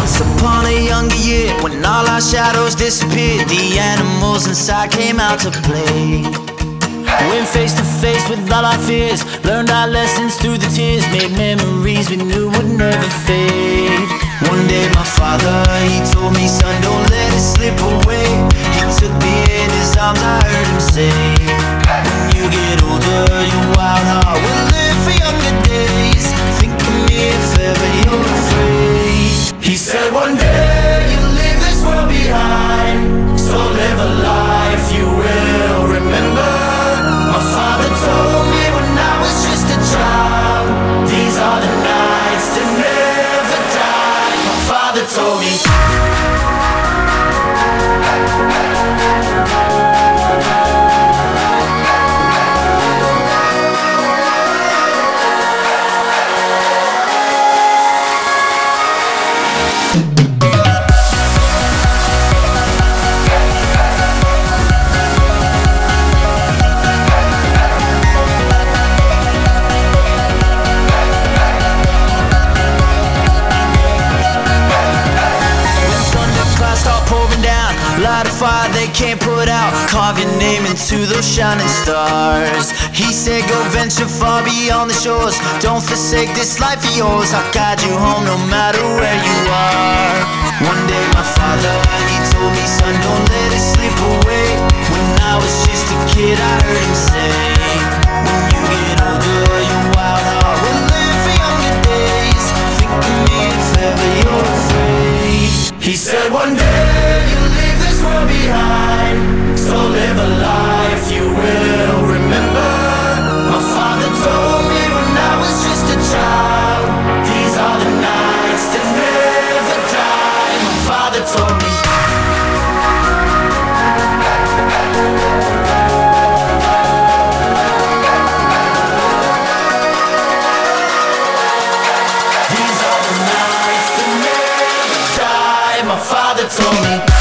Once upon a younger year, when all our shadows disappeared, the animals inside came out to play. Went face to face with all our fears, learned our lessons through the tears, made memories we knew would never fade. One day my father, he told me, son, don't let it slip away. He took me in his arms, I heard him say, when you get older, your wild heart will live for younger days. Think of me if ever you're afraid. He said one day you'll leave this world behind, so live a life you will remember. My father told me when I was just a child, these are the nights that never die. My father told me. Light a fire they can't put out, carve your name into those shining stars. He said go venture far beyond the shores, don't forsake this life of yours. I'll guide you home no matter where you are. One day my father, he told me, son, don't let it slip away. When I was just a kid I heard him say, when you get older your wild heart will live for younger days. Think of me if ever you're afraid. He said one day you'll leave this world behind, so live a life you will remember. My father told me when I was just a child, these are the nights that never die. My father told me. These are the nights that never die. My father told me.